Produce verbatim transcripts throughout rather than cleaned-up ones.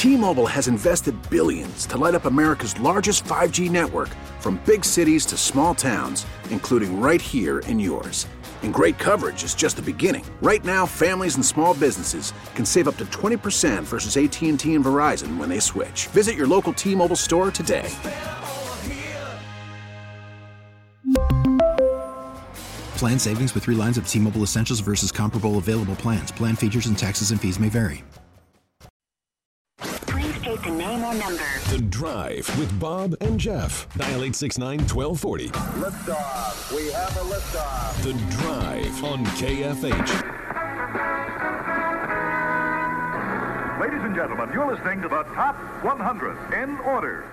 T-Mobile has invested billions to light up America's largest five G network, from big cities to small towns, including right here in yours. And great coverage is just the beginning. Right now, families and small businesses can save up to twenty percent versus A T and T and Verizon when they switch. Visit your local T-Mobile store today. Plan savings with three lines of T-Mobile Essentials versus comparable available plans. Plan features and taxes and fees may vary. Please state the name or number. The Drive with Bob and Jeff. Dial eight six nine, one two four zero. Liftoff. We have a liftoff. The Drive on K F H. Ladies and gentlemen, you're listening to the Top one hundred in order.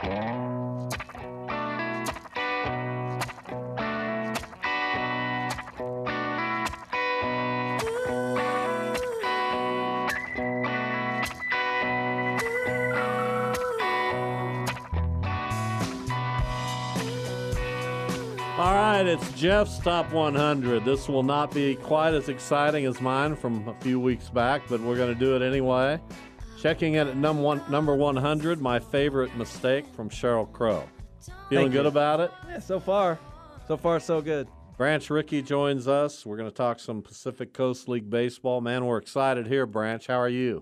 All right, it's Jeff's Top one hundred. This will not be quite as exciting as mine from a few weeks back, but we're going to do it anyway. Checking in at number one, number one hundred, my favorite mistake from Sheryl Crow. Feeling Thank good you. about it? Yeah, so far. So far, so good. Branch Rickey joins us. We're going to talk some Pacific Coast League baseball. Man, we're excited here, Branch. How are you?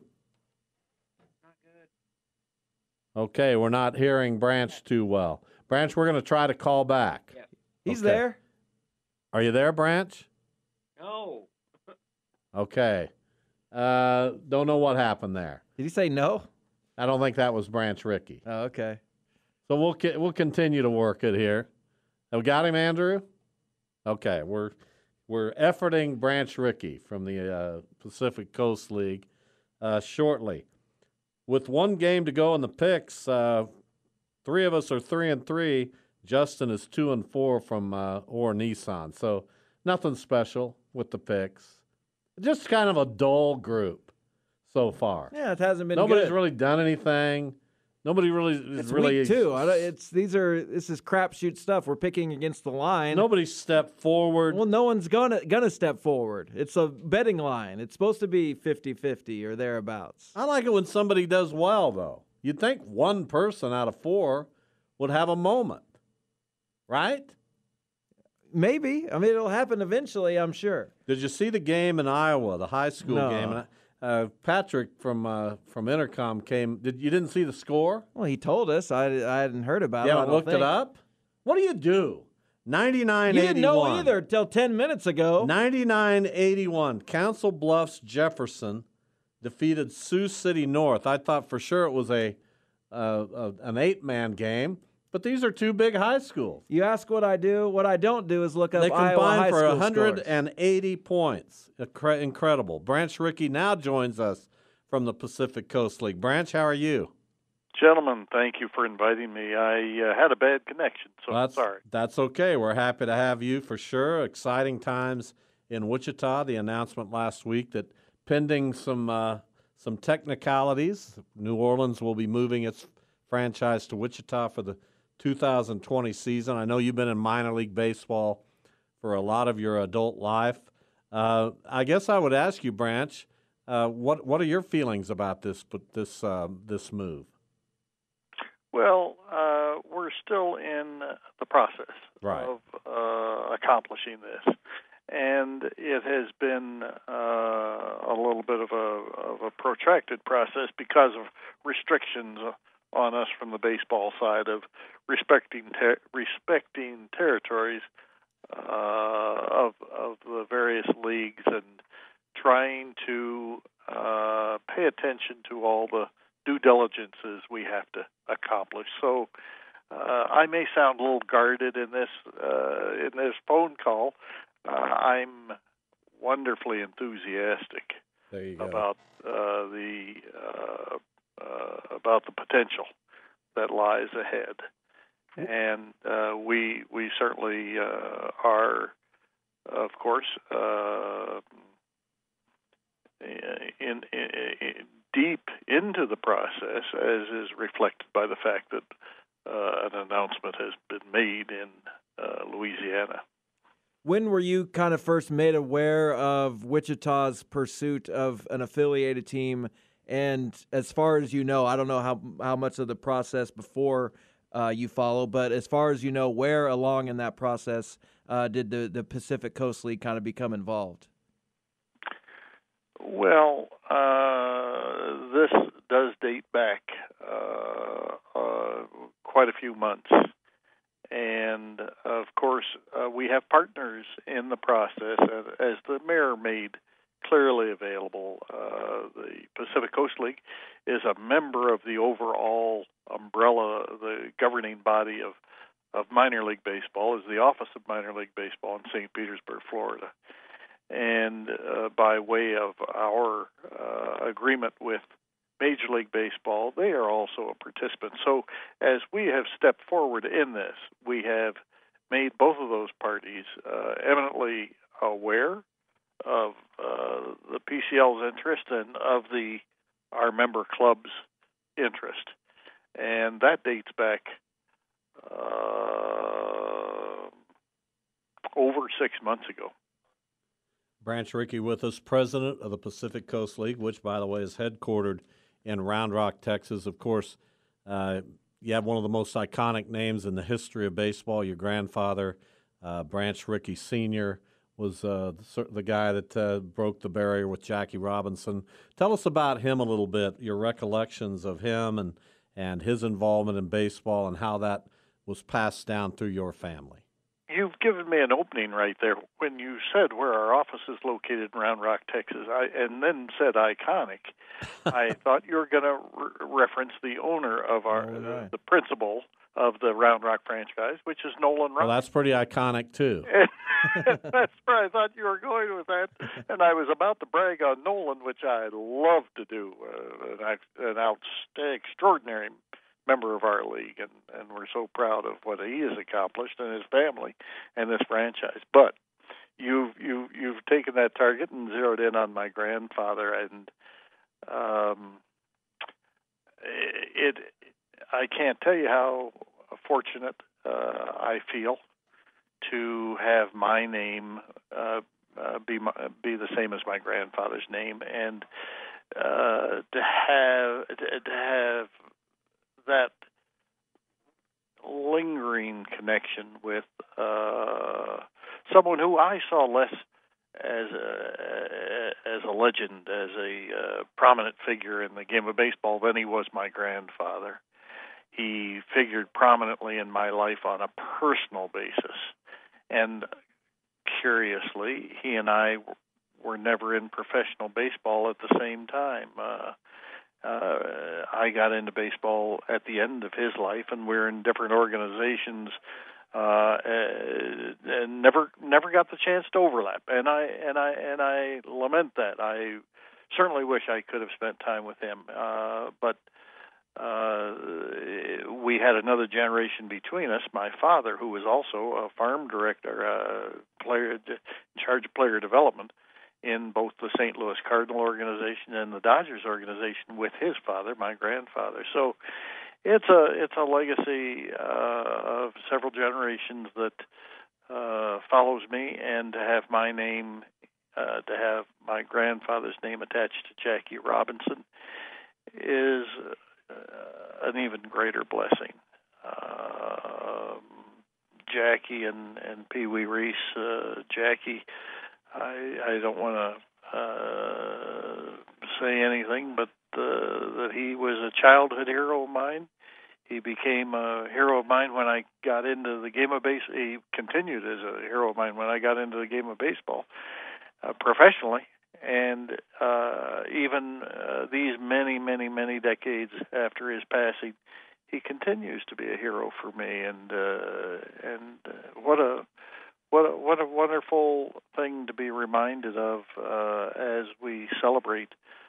Not good. Okay, we're not hearing Branch too well. Branch, we're going to try to call back. Yeah. He's Okay. there. Are you there, Branch? No. Okay. Uh, don't know what happened there. Did he say no? I don't think that was Branch Rickey. Oh, okay. So we'll ki- we'll continue to work it here. Have we got him, Andrew? Okay, we're we're efforting Branch Rickey from the uh, Pacific Coast League uh, shortly. With one game to go in the picks, uh, three of us are three and three. Justin is two and four from uh, Orr Nissan. So nothing special with the picks. Just kind of a dull group so far. Yeah, it hasn't been Nobody's good. really done anything. Nobody really is It's really week two. I don't, it's these are this is crapshoot stuff. We're picking against the line. Nobody stepped forward. Well, no one's gonna gonna step forward. It's a betting line. It's supposed to be fifty-fifty or thereabouts. I like it when somebody does well, though. You'd think one person out of four would have a moment, right? Maybe. I mean, it'll happen eventually, I'm sure. Did you see the game in Iowa, the high school No. game? And uh, Patrick from uh, from Intercom came. Did you didn't see the score? Well, he told us. I, I hadn't heard about You it. I haven't don't looked think. it up? What do you do? ninety-nine You eighty-one. didn't know either till ten minutes ago. ninety-nine eighty-one. Council Bluffs Jefferson defeated Sioux City North. I thought for sure it was a, uh, a an eight-man game, but these are two big high schools. You ask what I do. What I don't do is look up They Iowa combined high for school one hundred scores. eighty points. Incre- Incredible. Branch Rickey now joins us from the Pacific Coast League. Branch, how are you? Gentlemen, thank you for inviting me. I uh, had a bad connection, so That's, I'm sorry. That's okay. We're happy to have you for sure. Exciting times in Wichita. The announcement last week that pending some uh, some technicalities, New Orleans will be moving its franchise to Wichita for the two thousand twenty season. I know you've been in minor league baseball for a lot of your adult life. Uh, I guess I would ask you, Branch, uh, what what are your feelings about this this uh, this move? Well, uh, we're still in the process Right. of uh, accomplishing this, and it has been uh, a little bit of a, of a protracted process because of restrictions on us from the baseball side of respecting ter- respecting territories uh, of of the various leagues and trying to uh, pay attention to all the due diligences we have to accomplish. So uh, I may sound a little guarded in this uh, in this phone call. Uh, I'm wonderfully enthusiastic There you go. about uh, the uh, uh, about the potential that lies ahead, and uh, we we certainly uh, are, of course, uh, in, in, in deep into the process, as is reflected by the fact that uh, an announcement has been made in uh, Louisiana. When were you kind of first made aware of Wichita's pursuit of an affiliated team And as far as you know, I don't know how how much of the process before uh, you follow, but as far as you know, where along in that process uh, did the, the Pacific Coast League kind of become involved? Well, uh, this does date back uh, uh, quite a few months. And, of course, uh, we have partners in the process, as the mayor made clearly available. Uh, the Pacific Coast League is a member of the overall umbrella, the governing body of, of minor league baseball, is the Office of Minor League Baseball in Saint Petersburg, Florida. And uh, by way of our uh, agreement with Major League Baseball, they are also a participant. So as we have stepped forward in this, we have made both of those parties uh, eminently aware of uh, the P C L's interest and of the our member club's interest. And that dates back uh, over six months ago. Branch Rickey with us, president of the Pacific Coast League, which, by the way, is headquartered in Round Rock, Texas. Of course, uh, you have one of the most iconic names in the history of baseball. Your grandfather, uh, Branch Rickey Senior, was uh, the, the guy that uh, broke the barrier with Jackie Robinson. Tell us about him a little bit, your recollections of him and, and his involvement in baseball and how that was passed down through your family. You've given me an opening right there when you said where our office is located in Round Rock, Texas, I, and then said iconic. I thought you were going to re- reference the owner of our, oh, right. the principal of the Round Rock franchise, which is Nolan Ryan. Well, that's pretty iconic, too. That's where I thought you were going with that. And I was about to brag on Nolan, which I love to do, uh, an, an out, extraordinary member of our league, and, and we're so proud of what he has accomplished and his family and this franchise. But you've you you've taken that target and zeroed in on my grandfather, and um, it. I can't tell you how fortunate uh, I feel to have my name uh, uh, be my, be the same as my grandfather's name, and uh, to have to, to have that lingering connection with uh, someone who I saw less as a, as a legend, as a uh, prominent figure in the game of baseball than he was my grandfather. He figured prominently in my life on a personal basis. And curiously, he and I were never in professional baseball at the same time. Uh, Uh, I got into baseball at the end of his life, and we're in different organizations, uh, and never never got the chance to overlap. And I and I and I lament that. I certainly wish I could have spent time with him, uh, but uh, we had another generation between us. My father, who was also a farm director, uh, player in charge of player development in both the Saint Louis Cardinal organization and the Dodgers organization with his father, my grandfather. So it's a it's a legacy uh, of several generations that uh, follows me, and to have my name, uh, to have my grandfather's name attached to Jackie Robinson is uh, an even greater blessing. Uh, Jackie and, and Pee Wee Reese, uh, Jackie, I, I don't want to uh, say anything, but uh, that he was a childhood hero of mine. He became a hero of mine when I got into the game of baseball. He continued as a hero of mine when I got into the game of baseball uh, professionally. And uh, even uh, these many, many, many decades after his passing, he continues to be a hero for me. And uh, and uh, what a What a, what a wonderful thing to be reminded of uh, as we celebrate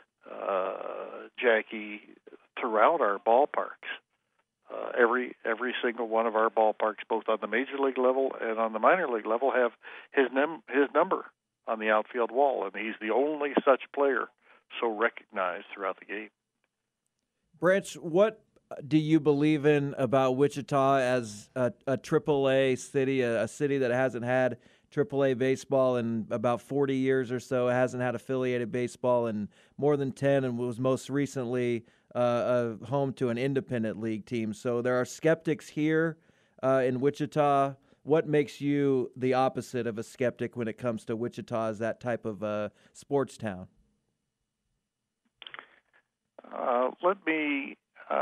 uh, Jackie throughout our ballparks. Uh, every every single one of our ballparks, both on the major league level and on the minor league level, have his num- his number on the outfield wall, and he's the only such player so recognized throughout the game. Branch, what do you believe in about Wichita as a, a triple A city, a, a city that hasn't had triple A baseball in about forty years or so. It hasn't had affiliated baseball in more than ten, and was most recently uh, uh, home to an independent league team. So there are skeptics here uh, in Wichita. What makes you the opposite of a skeptic when it comes to Wichita as that type of uh, sports town? Uh, let me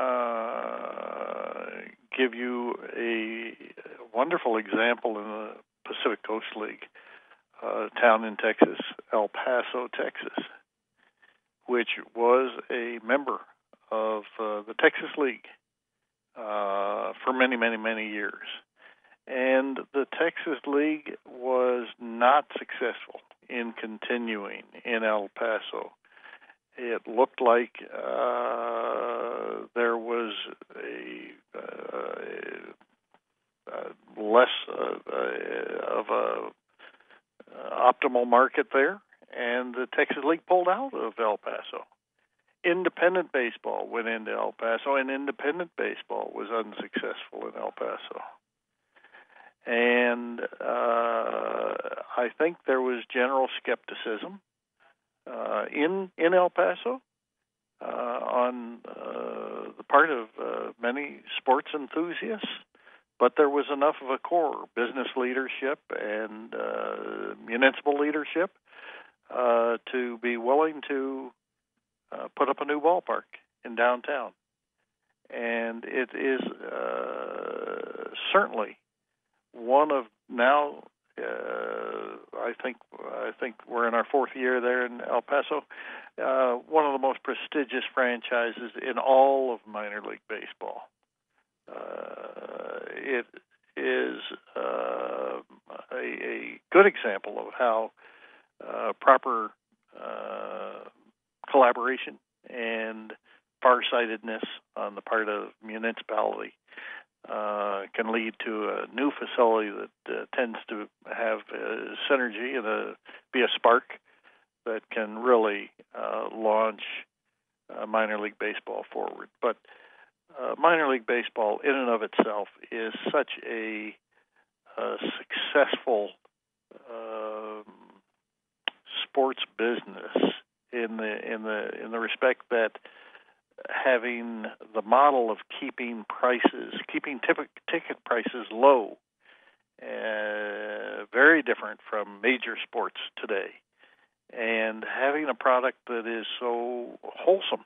uh, give you a wonderful example in the Pacific Coast League, a town in Texas, El Paso, Texas, which was a member of uh, the Texas League uh, for many, many, many years. And the Texas League was not successful in continuing in El Paso. It looked like uh, there was a, uh, a less uh, uh, of a uh, optimal market there, and the Texas League pulled out of El Paso. Independent baseball went into El Paso, and independent baseball was unsuccessful in El Paso. And uh, I think there was general skepticism uh, in in El Paso uh, on uh, the part of uh, many sports enthusiasts, but there was enough of a core, business leadership and uh, municipal leadership, uh, to be willing to uh, put up a new ballpark in downtown. And it is uh, certainly one of now, uh, I think I think we're in our fourth year there in El Paso, uh, one of the most prestigious franchises in all of minor league baseball. Uh, it is uh, a, a good example of how uh, proper uh, collaboration and farsightedness on the part of municipality Uh, can lead to a new facility that uh, tends to have uh, synergy and a, be a spark that can really uh, launch uh, minor league baseball forward. But uh, minor league baseball in and of itself is such a, a successful uh, sports business in the in the in the respect that having the model of keeping prices, keeping t- ticket prices low, uh, very different from major sports today, and having a product that is so wholesome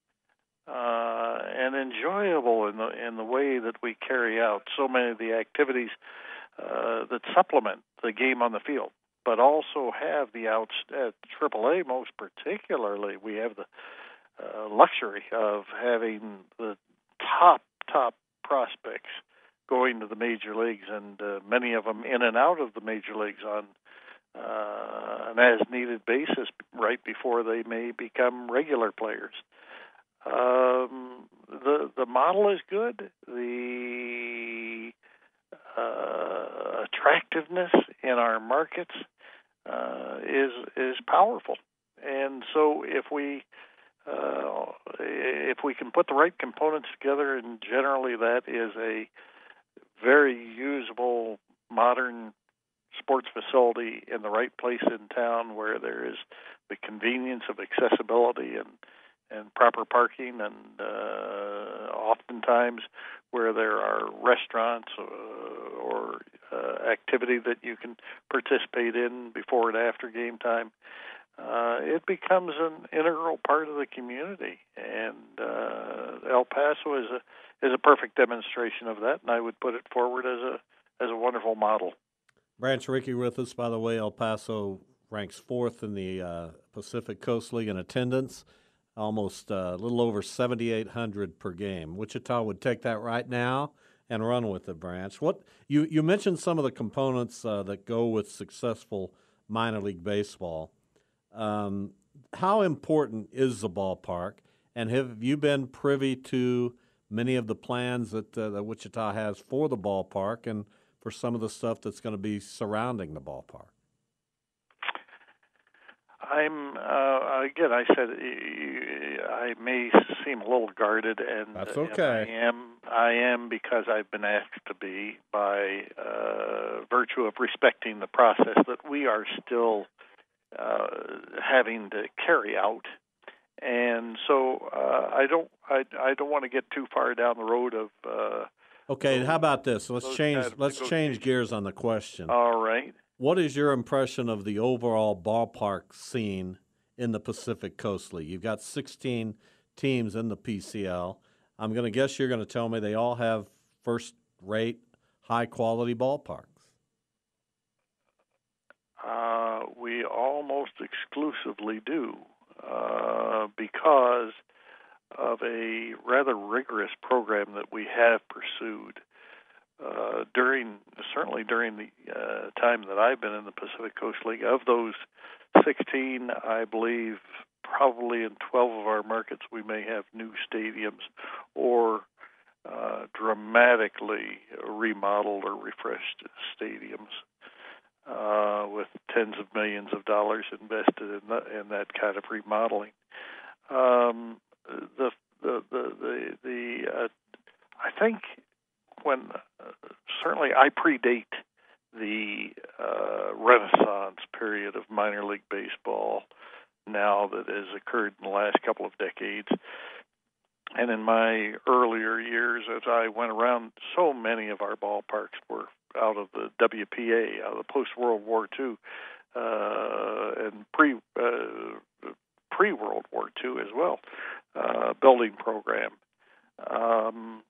uh, and enjoyable in the in the way that we carry out so many of the activities uh, that supplement the game on the field, but also have the outs at triple A most particularly. We have the Uh, luxury of having the top, top prospects going to the major leagues, and uh, many of them in and out of the major leagues on uh, an as-needed basis right before they may become regular players. Um, the the model is good. The uh, attractiveness in our markets uh, is is powerful, and so if we Uh, if we can put the right components together, and generally that is a very usable, modern sports facility in the right place in town where there is the convenience of accessibility and, and proper parking, and uh, oftentimes where there are restaurants uh, or uh, activity that you can participate in before and after game time. Uh, it becomes an integral part of the community, and uh, El Paso is a is a perfect demonstration of that, and I would put it forward as a as a wonderful model. Branch Rickey with us, by the way. El Paso ranks fourth in the uh, Pacific Coast League in attendance, almost uh, a little over seventy-eight hundred per game. Wichita would take that right now and run with it, Branch. What you you mentioned some of the components uh, that go with successful minor league baseball. Um, how important is the ballpark, and have you been privy to many of the plans that, uh, that Wichita has for the ballpark and for some of the stuff that's going to be surrounding the ballpark? I'm uh, again. I said I may seem a little guarded, and That's and okay. I am I am because I've been asked to be by uh, virtue of respecting the process that we are still uh, having to carry out. And so uh, I don't I, I don't want to get too far down the road of. Uh, Okay, those, how about this? Let's those change. kind of Let's change gears on the question. All right. What is your impression of the overall ballpark scene in the Pacific Coast League? You've got sixteen teams in the P C L. I'm going to guess you're going to tell me they all have first-rate, high-quality ballparks. Uh, we almost exclusively do uh, because of a rather rigorous program that we have pursued uh, during, certainly during the uh, time that I've been in the Pacific Coast League. Of those sixteen, I believe probably in twelve of our markets we may have new stadiums or uh, dramatically remodeled or refreshed stadiums uh, with tens of millions of dollars invested in, the, in that kind of remodeling. Um, the the the the, the uh, I think when uh, certainly I predate the uh, Renaissance period of minor league baseball now that has occurred in the last couple of decades. And in my earlier years, as I went around, so many of our ballparks were out of the W P A, out of the post-World War Two, uh, and pre uh, pre-World War Two as well, uh, building program, um,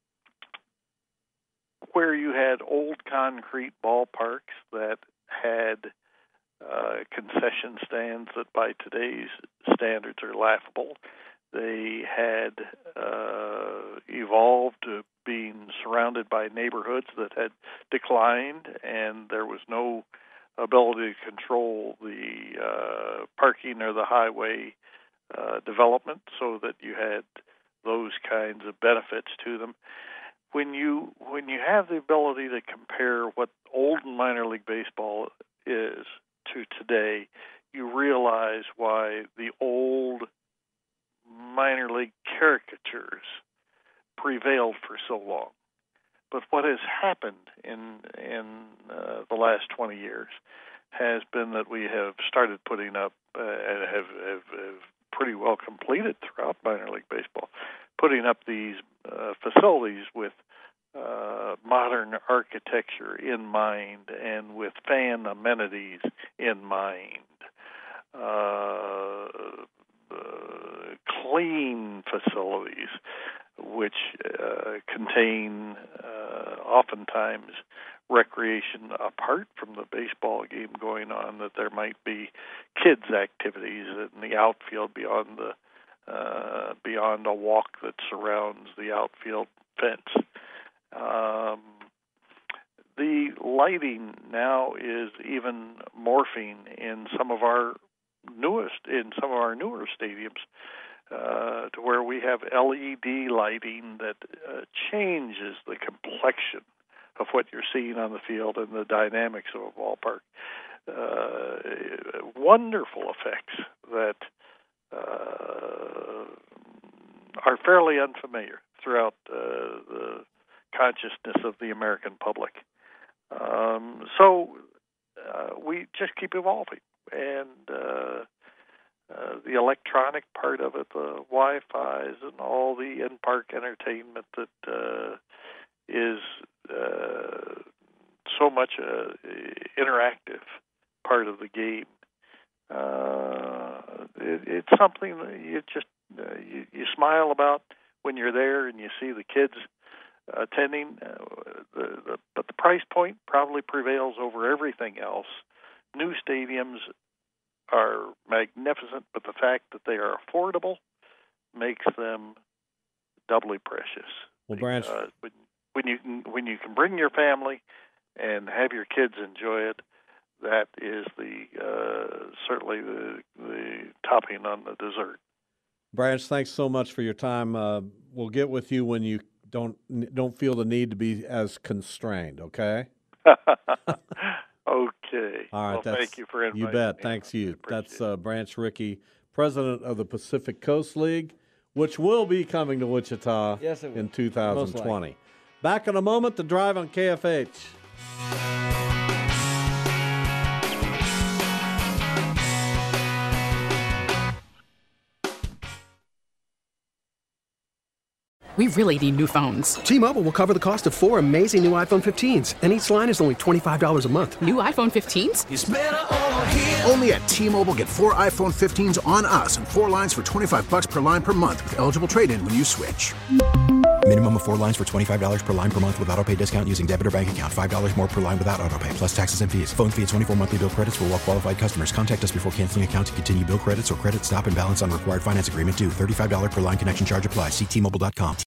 where you had old concrete ballparks that had uh, concession stands that by today's standards are laughable. They had uh, evolved to being surrounded by neighborhoods that had declined, and there was no ability to control the uh, parking or the highway uh, development, so that you had those kinds of benefits to them. When you when you have the ability to compare what old minor league baseball is to today, you realize why the old minor league caricatures prevailed for so long. But what has happened in in uh, the last twenty years has been that we have started putting up uh, and have, have, have pretty well completed throughout minor league baseball, putting up these uh, facilities with uh, modern architecture in mind and with fan amenities in mind. Uh, uh, clean facilities, which uh, contain uh, oftentimes recreation apart from the baseball game going on, that there might be kids' activities in the outfield beyond the uh, beyond a walk that surrounds the outfield fence. Um, the lighting now is even morphing in some of our newest in some of our newer stadiums uh, to where we have L E D lighting that uh, changes the complexion of what you're seeing on the field and the dynamics of a ballpark. Uh, wonderful effects that uh, are fairly unfamiliar throughout uh, the consciousness of the American public. Um, so uh, we just keep evolving. And uh, uh, the electronic part of it, the Wi-Fi's and all the in-park entertainment that uh, is uh, so much an interactive part of the game. Uh, it, it's something that you just uh, you, you smile about when you're there and you see the kids attending. Uh, the, the, but the price point probably prevails over everything else. New stadiums are magnificent, but the fact that they are affordable makes them doubly precious. Well, Branch, uh, when, when you can when you can bring your family and have your kids enjoy it, that is the uh, certainly the, the topping on the dessert. Branch, thanks so much for your time. Uh, we'll get with you when you don't don't feel the need to be as constrained. Okay. Okay. All right. Well, that's, thank you for inviting me. You bet. Thanks you. Appreciate That's uh, Branch Rickey, president of the Pacific Coast League, which will be coming to Wichita yes, it will. in two thousand twenty. Back in a moment, The Drive on K F H. We really need new phones. T-Mobile will cover the cost of four amazing new iPhone fifteens, and each line is only twenty-five dollars a month. New iPhone fifteens? It's better over here. Only at T-Mobile, get four iPhone fifteens on us and four lines for twenty-five bucks per line per month with eligible trade-in when you switch. Minimum of four lines for twenty-five dollars per line per month with autopay discount using debit or bank account. five dollars more per line without autopay, plus taxes and fees. Phone fee at twenty-four monthly bill credits for well-qualified customers. Contact us before canceling account to continue bill credits or credit stop and balance on required finance agreement due. thirty-five dollars per line connection charge applies. See T Mobile dot com.